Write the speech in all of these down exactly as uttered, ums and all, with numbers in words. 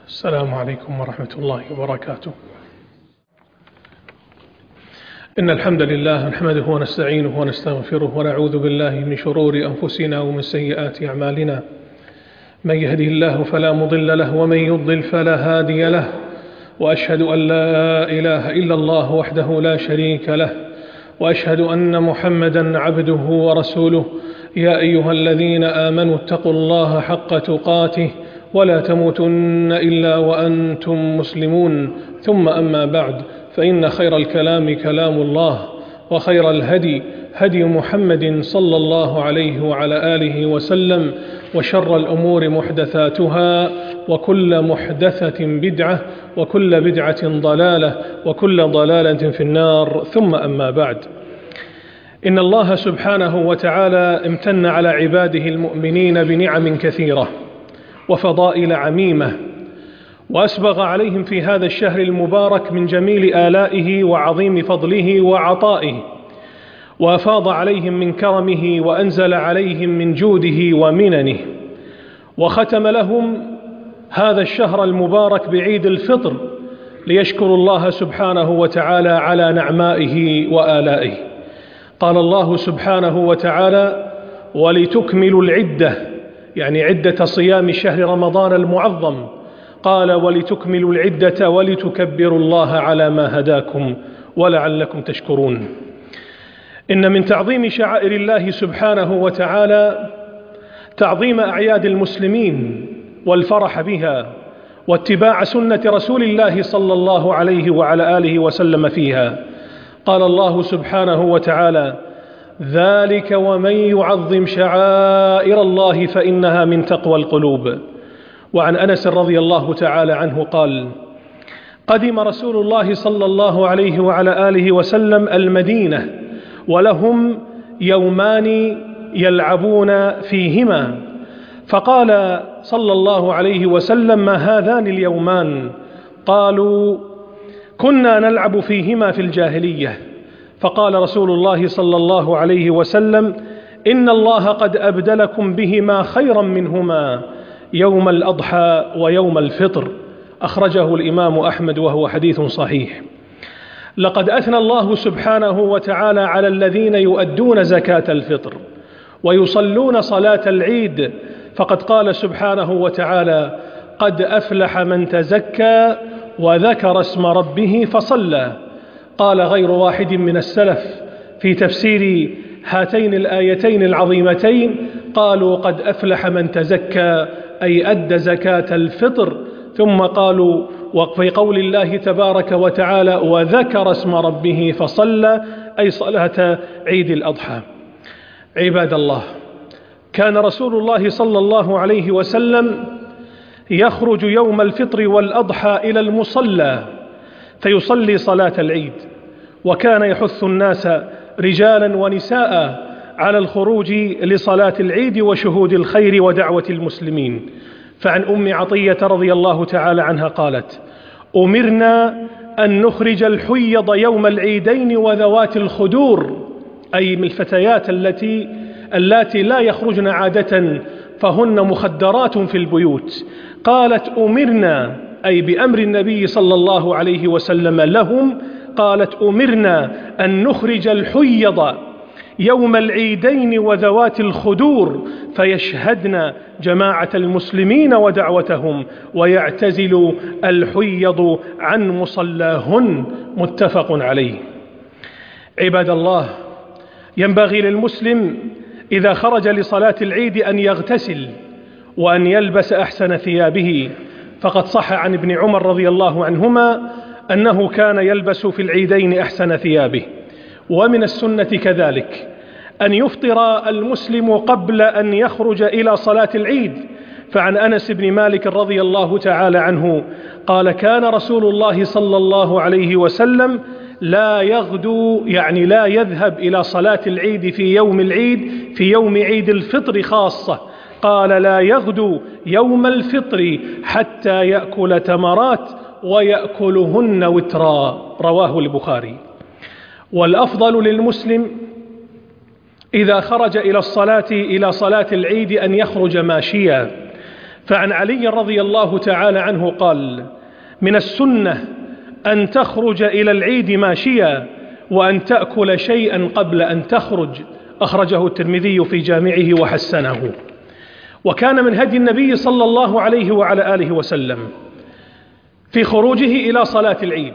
السلام عليكم ورحمة الله وبركاته. إن الحمد لله نحمده ونستعينه ونستغفره ونعوذ بالله من شرور أنفسنا ومن سيئات أعمالنا. من يهده الله فلا مضل له ومن يضلل فلا هادي له، وأشهد أن لا إله إلا الله وحده لا شريك له، وأشهد أن محمدا عبده ورسوله. يا أيها الذين آمنوا اتقوا الله حق تقاته ولا تموتن إلا وأنتم مسلمون. ثم أما بعد، فإن خير الكلام كلام الله، وخير الهدي هدي محمد صلى الله عليه وعلى آله وسلم، وشر الأمور محدثاتها، وكل محدثة بدعة، وكل بدعة ضلالة، وكل ضلالة في النار. ثم أما بعد، إن الله سبحانه وتعالى امتن على عباده المؤمنين بنعم كثيرة وفضائل عميمة، وأسبغ عليهم في هذا الشهر المبارك من جميل آلائه وعظيم فضله وعطائه، وأفاض عليهم من كرمه وأنزل عليهم من جوده ومننه، وختم لهم هذا الشهر المبارك بعيد الفطر ليشكروا الله سبحانه وتعالى على نعمائه وآلائه. قال الله سبحانه وتعالى: ولتكملوا العدة، يعني عدة صيام شهر رمضان المعظم. قال: ولتكملوا العدة ولتكبروا الله على ما هداكم ولعلكم تشكرون. إن من تعظيم شعائر الله سبحانه وتعالى تعظيم أعياد المسلمين والفرح بها، واتباع سنة رسول الله صلى الله عليه وعلى آله وسلم فيها. قال الله سبحانه وتعالى: ذلك ومن يعظم شعائر الله فإنها من تقوى القلوب. وعن أنس رضي الله تعالى عنه قال: قدم رسول الله صلى الله عليه وعلى آله وسلم المدينة ولهم يومان يلعبون فيهما، فقال صلى الله عليه وسلم: ما هذان اليومان؟ قالوا: كنا نلعب فيهما في الجاهلية. فقال رسول الله صلى الله عليه وسلم: إن الله قد أبدلكم بهما خيرا منهما، يوم الأضحى ويوم الفطر. أخرجه الإمام أحمد وهو حديث صحيح. لقد أثنى الله سبحانه وتعالى على الذين يؤدون زكاة الفطر ويصلون صلاة العيد، فقد قال سبحانه وتعالى: قد أفلح من تزكى وذكر اسم ربه فصلى. قال غير واحد من السلف في تفسير هاتين الآيتين العظيمتين، قالوا: قد أفلح من تزكى، أي أدى زكاة الفطر. ثم قالوا وفي قول الله تبارك وتعالى: وذكر اسم ربه فصلى، أي صلاة عيد الأضحى. عباد الله، كان رسول الله صلى الله عليه وسلم يخرج يوم الفطر والأضحى إلى المصلى فيصلي صلاة العيد، وكان يحث الناس رجالا ونساء على الخروج لصلاة العيد وشهود الخير ودعوة المسلمين. فعن أم عطية رضي الله تعالى عنها قالت: أمرنا أن نخرج الحيض يوم العيدين وذوات الخدور، أي من الفتيات التي التي لا يخرجن عادة فهن مخدرات في البيوت. قالت: أمرنا، أي بأمر النبي صلى الله عليه وسلم لهم، قالت: أمرنا أن نخرج الحيض يوم العيدين وذوات الخدور فيشهدن جماعة المسلمين ودعوتهم ويعتزل الحيض عن مصلاهن. متفق عليه. عباد الله، ينبغي للمسلم إذا خرج لصلاة العيد أن يغتسل وأن يلبس أحسن ثيابه، فقد صح عن ابن عمر رضي الله عنهما أنه كان يلبس في العيدين أحسن ثيابه. ومن السنة كذلك أن يفطر المسلم قبل أن يخرج إلى صلاة العيد. فعن أنس بن مالك رضي الله تعالى عنه قال: كان رسول الله صلى الله عليه وسلم لا يغدو، يعني لا يذهب إلى صلاة العيد في يوم العيد، في يوم عيد الفطر خاصة. قال: لا يغدو يوم الفطر حتى يأكل تمرات ويأكلهن وترا. رواه البخاري. والأفضل للمسلم إذا خرج إلى الصلاة إلى صلاة العيد أن يخرج ماشيا، فعن علي رضي الله تعالى عنه قال: من السنة أن تخرج إلى العيد ماشيا وأن تأكل شيئا قبل أن تخرج. أخرجه الترمذي في جامعه وحسنه. وكان من هدي النبي صلى الله عليه وعلى آله وسلم في خروجه إلى صلاة العيد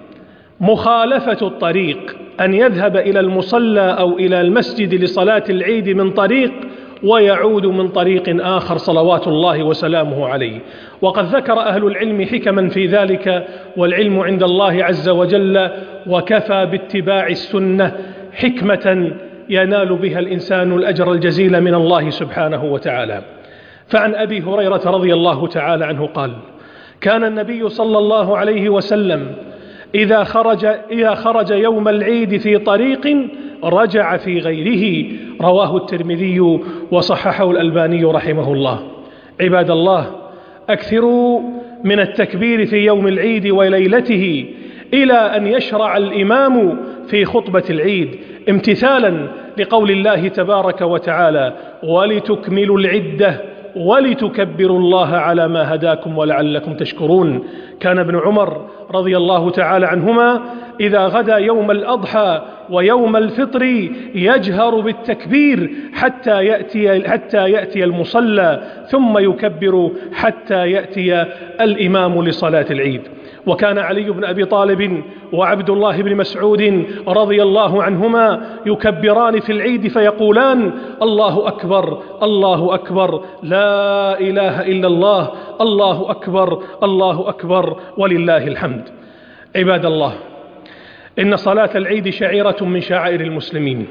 مخالفة الطريق، أن يذهب إلى المصلى أو إلى المسجد لصلاة العيد من طريق ويعود من طريق آخر صلوات الله وسلامه عليه. وقد ذكر أهل العلم حكما في ذلك، والعلم عند الله عز وجل، وكفى باتباع السنة حكمة ينال بها الإنسان الأجر الجزيل من الله سبحانه وتعالى. فعن أبي هريرة رضي الله تعالى عنه قال: كان النبي صلى الله عليه وسلم إذا خرج, إذا خرج يوم العيد في طريق رجع في غيره. رواه الترمذي وصححه الألباني رحمه الله. عباد الله، أكثروا من التكبير في يوم العيد وليلته إلى أن يشرع الإمام في خطبة العيد، امتثالا لقول الله تبارك وتعالى: ولتكملوا العدة ولتكبروا الله على ما هداكم ولعلكم تشكرون. كان ابن عمر رضي الله تعالى عنهما إذا غدا يوم الأضحى ويوم الفطر يجهر بالتكبير حتى يأتي, حتى يأتي المصلى، ثم يكبر حتى يأتي الإمام لصلاة العيد. وكان علي بن أبي طالب وعبد الله بن مسعود رضي الله عنهما يكبران في العيد فيقولان: الله أكبر الله أكبر لا إله إلا الله، الله أكبر الله أكبر ولله الحمد. عباد الله، إن صلاة العيد شعيرة من شعائر المسلمين،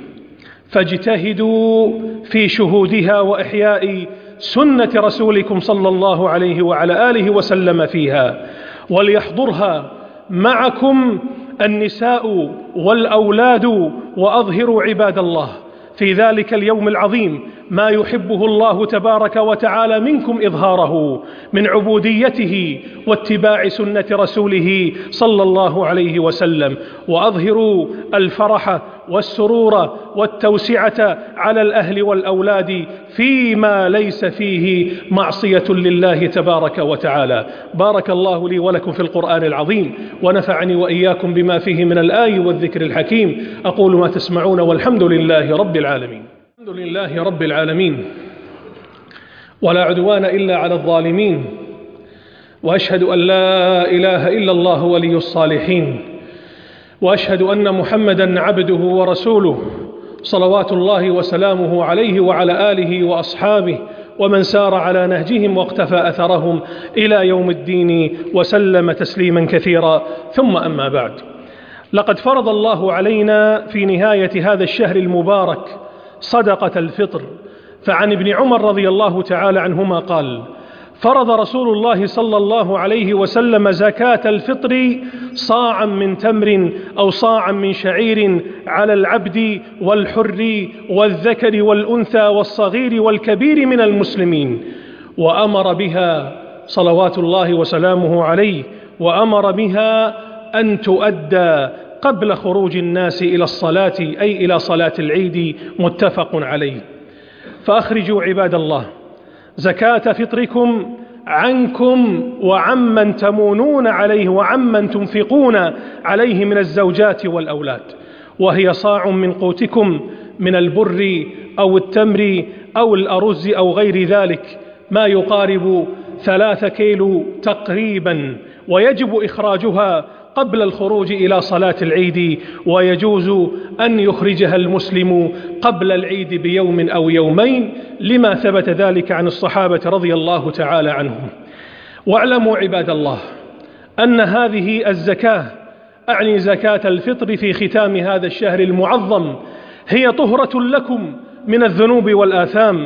فاجتهدوا في شهودها وإحياء سنة رسولكم صلى الله عليه وعلى آله وسلم فيها، وليحضرها معكم النساء والأولاد، وأظهروا عباد الله في ذلك اليوم العظيم ما يحبه الله تبارك وتعالى منكم إظهاره من عبوديته واتباع سنة رسوله صلى الله عليه وسلم، وأظهروا الفرح والسرور والتوسعة على الأهل والأولاد فيما ليس فيه معصية لله تبارك وتعالى. بارك الله لي ولكم في القرآن العظيم، ونفعني وإياكم بما فيه من الآي والذكر الحكيم. أقول ما تسمعون، والحمد لله رب العالمين. الحمد لله رب العالمين، ولا عدوان إلا على الظالمين، وأشهد أن لا إله إلا الله ولي الصالحين، وأشهد أن محمدا عبده ورسوله صلوات الله وسلامه عليه وعلى آله وأصحابه ومن سار على نهجهم واقتفى أثرهم إلى يوم الدين وسلم تسليما كثيرا. ثم أما بعد، لقد فرض الله علينا في نهاية هذا الشهر المبارك صدقة الفطر. فعن ابن عمر رضي الله تعالى عنهما قال: فرض رسول الله صلى الله عليه وسلم زكاة الفطر صاعا من تمر أو صاعا من شعير على العبد والحر والذكر والأنثى والصغير والكبير من المسلمين، وأمر بها صلوات الله وسلامه عليه، وأمر بها أن تؤدى قبل خروج الناس إلى الصلاة، أي إلى صلاة العيد، متفق عليه. فأخرجوا عباد الله زكاة فطركم عنكم وعمن تمونون عليه وعمن تنفقون عليه من الزوجات والأولاد، وهي صاع من قوتكم من البر أو التمر أو الأرز أو غير ذلك، ما يقارب ثلاثة كيلو تقريبا، ويجب إخراجها قبل الخروج إلى صلاة العيد، ويجوز أن يخرجها المسلم قبل العيد بيوم أو يومين، لما ثبت ذلك عن الصحابة رضي الله تعالى عنهم. واعلموا عباد الله أن هذه الزكاة، أعني زكاة الفطر في ختام هذا الشهر المعظم، هي طهرة لكم من الذنوب والآثام،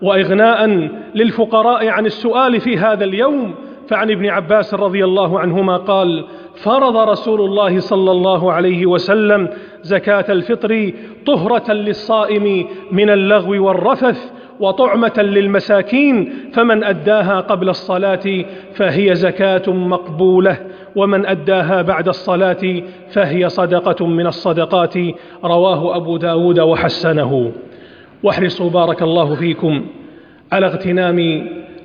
وإغناء للفقراء عن السؤال في هذا اليوم. فعن ابن عباس رضي الله عنهما قال: فرض رسول الله صلى الله عليه وسلم زكاة الفطر طهرة للصائم من اللغو والرفث، وطعمة للمساكين، فمن أداها قبل الصلاة فهي زكاة مقبولة، ومن أداها بعد الصلاة فهي صدقة من الصدقات. رواه أبو داود وحسنه. واحرصوا بارك الله فيكم على اغتنام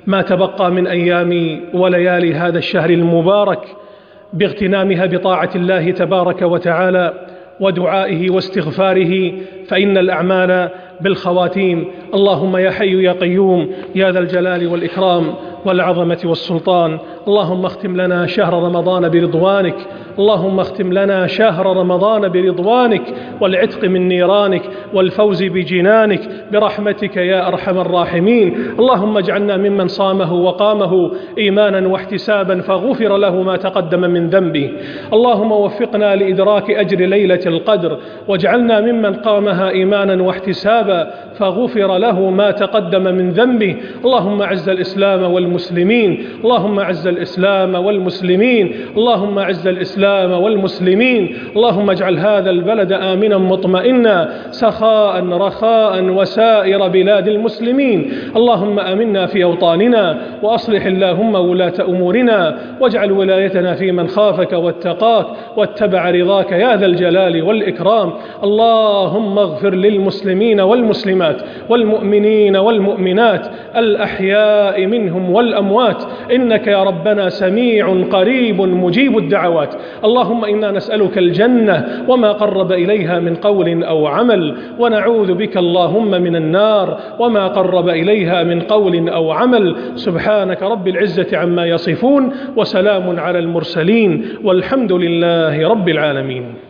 ما تبقى من أيام وليالي هذا الشهر المبارك باغتنامها بطاعة الله تبارك وتعالى ودعائه واستغفاره، فإن الأعمال بالخواتيم. اللهم يا حي يا قيوم يا ذا الجلال والإكرام والعظمة والسلطان، اللهم اختم لنا شهر رمضان برضوانك، اللهم اختم لنا شهر رمضان برضوانك والعتق من نيرانك والفوز بجنانك برحمتك يا أرحم الراحمين. اللهم اجعلنا ممن صامه وقامه إيمانا واحتسابا فغفر له ما تقدم من ذنبه. اللهم وفقنا لإدراك أجر ليلة القدر واجعلنا ممن قامها إيمانا واحتسابا فغفر له ما تقدم من ذنبه. اللهم أعز الإسلام والمسلمين، اللهم أعز الإسلام والمسلمين، اللهم أعز الإسلام والمسلمين. اللهم اجعل هذا البلد آمنا مطمئنا سخاء رخاء وسائر بلاد المسلمين. اللهم آمنا في أوطاننا وأصلح اللهم ولاة أمورنا واجعل ولايتنا في من خافك واتقاك واتبع رضاك يا ذا الجلال والإكرام. اللهم اغفر للمسلمين والمسلمات والمؤمنين والمؤمنات الأحياء منهم والأموات، إنك يا ربنا سميع قريب مجيب الدعوات. اللهم إنا نسألك الجنة وما قرب إليها من قول أو عمل، ونعوذ بك اللهم من النار وما قرب إليها من قول أو عمل. سبحانك رب العزة عما يصفون وسلام على المرسلين والحمد لله رب العالمين.